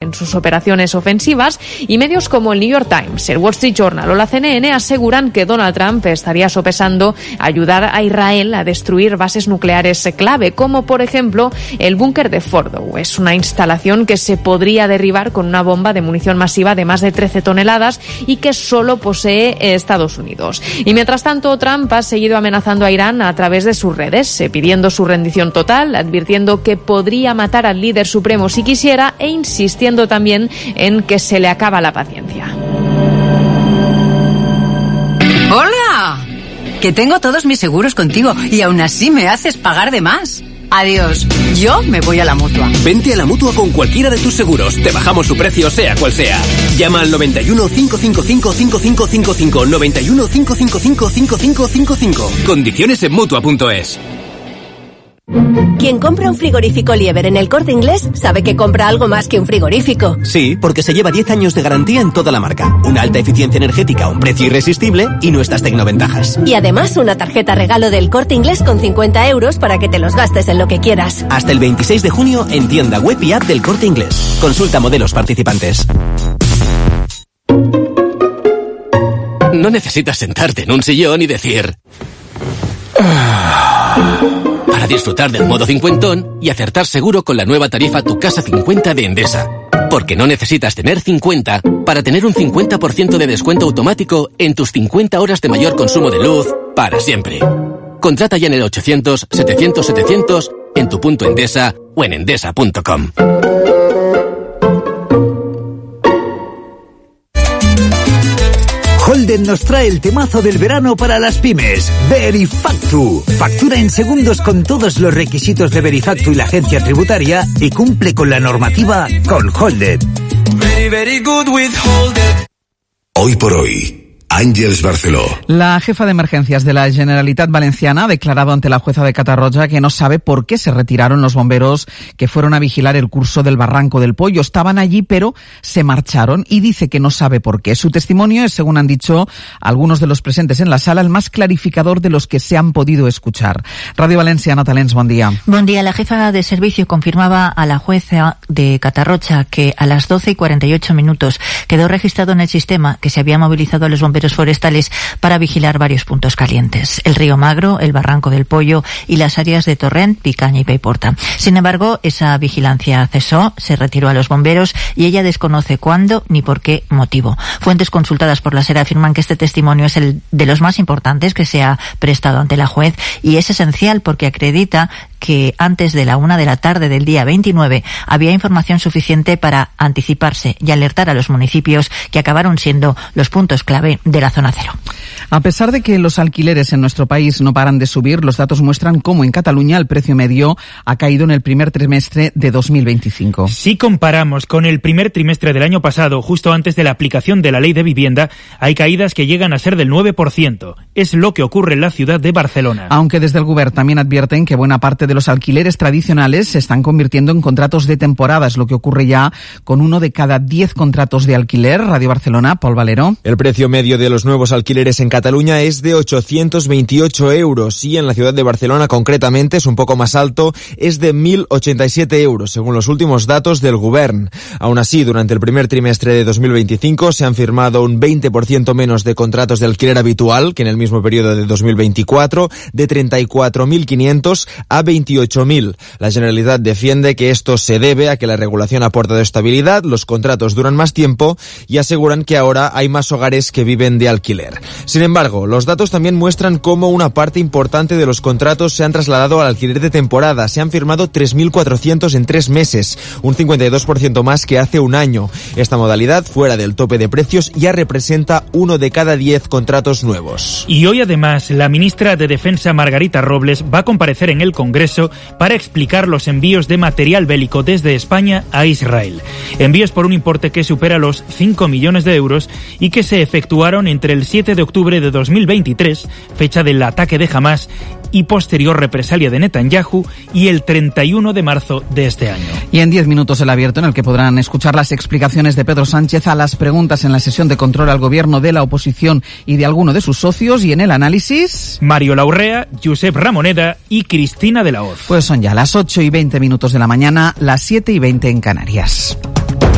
en sus operaciones ofensivas, y medios como el New York Times, el Wall Street Journal o la CNN aseguran que Donald Trump estaría sopesando ayudar a Israel a destruir bases nucleares clave, como por ejemplo el búnker de Fordow. Es una instalación que se podría derribar con una bomba de munición masiva de más de 13 toneladas y que solo posee Estados Unidos. Y mientras tanto, Trump ha seguido amenazando a Irán a través de sus redes, pidiendo su rendición total, advirtiendo que podría matar al líder supremo si quisiera e insistiendo también en que se le acaba la paciencia. ¡Hola! Que tengo todos mis seguros contigo y aún así me haces pagar de más. Adiós. Yo me voy a la Mutua. Vente a la Mutua con cualquiera de tus seguros. Te bajamos su precio, sea cual sea. Llama al 91 555 5555. 91 555 5555. Condiciones en Mutua.es. Quien compra un frigorífico Lieber en el Corte Inglés sabe que compra algo más que un frigorífico. Sí, porque se lleva 10 años de garantía en toda la marca, una alta eficiencia energética, un precio irresistible y nuestras tecnoventajas. Y además una tarjeta regalo del Corte Inglés con 50 euros para que te los gastes en lo que quieras. Hasta el 26 de junio en tienda web y app del Corte Inglés. Consulta modelos participantes. No necesitas sentarte en un sillón y decir... para disfrutar del modo cincuentón y acertar seguro con la nueva tarifa Tu Casa 50 de Endesa. Porque no necesitas tener 50 para tener un 50% de descuento automático en tus 50 horas de mayor consumo de luz para siempre. Contrata ya en el 800-700-700, en tu punto Endesa o en endesa.com. Holden nos trae el temazo del verano para las pymes, Verifactu. Factura en segundos con todos los requisitos de Verifactu y la agencia tributaria y cumple con la normativa con Holden. Hoy por hoy, Àngels Barceló. La jefa de emergencias de la Generalitat Valenciana ha declarado ante la jueza de Catarroja que no sabe por qué se retiraron los bomberos que fueron a vigilar el curso del Barranco del Pollo. Estaban allí, pero se marcharon, y dice que no sabe por qué. Su testimonio es, según han dicho algunos de los presentes en la sala, el más clarificador de los que se han podido escuchar. Radio Valencia, Ana Talens, buen día. Buen día. La jefa de servicio confirmaba a la jueza de Catarroja que a las 12:48 quedó registrado en el sistema que se había movilizado a los bomberos forestales para vigilar varios puntos calientes: el río Magro, el Barranco del Pollo y las áreas de Torrent, Picaña y Paiporta. Sin embargo, esa vigilancia cesó, se retiró a los bomberos y ella desconoce cuándo ni por qué motivo. Fuentes consultadas por la SER afirman que este testimonio es el de los más importantes que se ha prestado ante la juez, y es esencial porque acredita que antes de la 1:00 p.m. del día 29 había información suficiente para anticiparse y alertar a los municipios que acabaron siendo los puntos clave de la zona cero. A pesar de que los alquileres en nuestro país no paran de subir, los datos muestran cómo en Cataluña el precio medio ha caído en el primer trimestre de 2025. Si comparamos con el primer trimestre del año pasado, justo antes de la aplicación de la ley de vivienda, hay caídas que llegan a ser del 9%. Es lo que ocurre en la ciudad de Barcelona. Aunque desde el Govern también advierten que buena parte de los alquileres tradicionales se están convirtiendo en contratos de temporada. Es lo que ocurre ya con 1 de cada 10 contratos de alquiler. Radio Barcelona, Pol Valero. El precio medio de los nuevos alquileres en Cataluña es de 828 euros y en la ciudad de Barcelona concretamente es un poco más alto, es de 1.087 euros según los últimos datos del Govern. Aún así, durante el primer trimestre de 2025 se han firmado un 20% menos de contratos de alquiler habitual que en el mismo periodo de 2024, de 34.500 a 28.000. La Generalitat defiende que esto se debe a que la regulación ha aportado estabilidad, los contratos duran más tiempo y aseguran que ahora hay más hogares que viven de alquiler. Sin embargo, los datos también muestran cómo una parte importante de los contratos se han trasladado al alquiler de temporada. Se han firmado 3.400 en 3 meses, un 52% más que hace un año. Esta modalidad, fuera del tope de precios, ya representa 1 de cada 10 contratos nuevos. Y hoy además la ministra de Defensa, Margarita Robles, va a comparecer en el Congreso para explicar los envíos de material bélico desde España a Israel. Envíos por un importe que supera los 5 millones de euros y que se efectuaron entre el 7 de octubre de 2023, fecha del ataque de Hamás y posterior represalia de Netanyahu, y el 31 de marzo de este año. Y en 10 minutos el abierto, en el que podrán escuchar las explicaciones de Pedro Sánchez a las preguntas en la sesión de control al gobierno de la oposición y de alguno de sus socios, y en el análisis Mario Laurrea, Josep Ramoneda y Cristina de la Hoz. Pues son ya las 8:20 de la mañana, las 7:20 en Canarias.